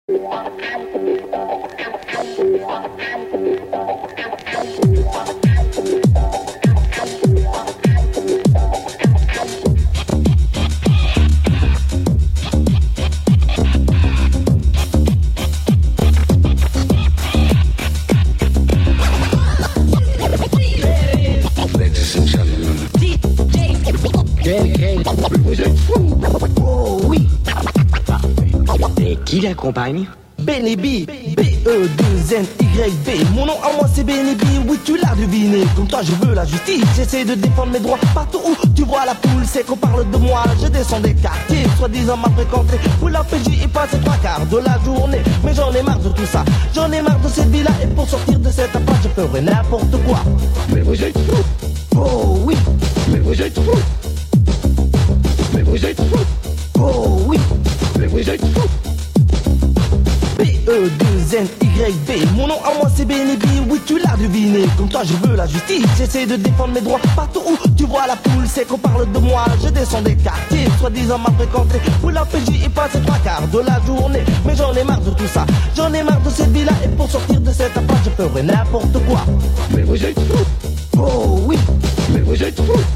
Oh oui. Et qui l'accompagne? Benny B, B-E-2-N-Y-B. Mon nom à moi c'est Benny B, oui tu l'as deviné. Comme toi je veux la justice, j'essaie de défendre mes droits. Partout où tu vois la poule, c'est qu'on parle de moi. Je descends des quartiers, soi-disant m'a fréquenté, où la PJ y passe 3/4 de la journée. Mais j'en ai marre de tout ça, j'en ai marre de cette vie-là. Et pour sortir de cette impasse, je ferai n'importe quoi. Mais vous êtes fou. Oh oui. Mais vous êtes fou. Mais vous êtes fou. Oh oui. Mais vous êtes fou. B-E-2-N-Y-B. Mon nom à moi c'est Benny B, oui tu l'as deviné. Comme toi je veux la justice, j'essaie de défendre mes droits. Partout où tu vois la poule, c'est qu'on parle de moi. Je descends des quartiers, soi-disant m'a fréquenté, où la PJ y passe 3/4 de la journée. Mais j'en ai marre de tout ça, j'en ai marre de cette vie-là. Et pour sortir de cette impasse, je ferai n'importe quoi. Mais vous êtes fou. Oh oui. Mais vous êtes fou.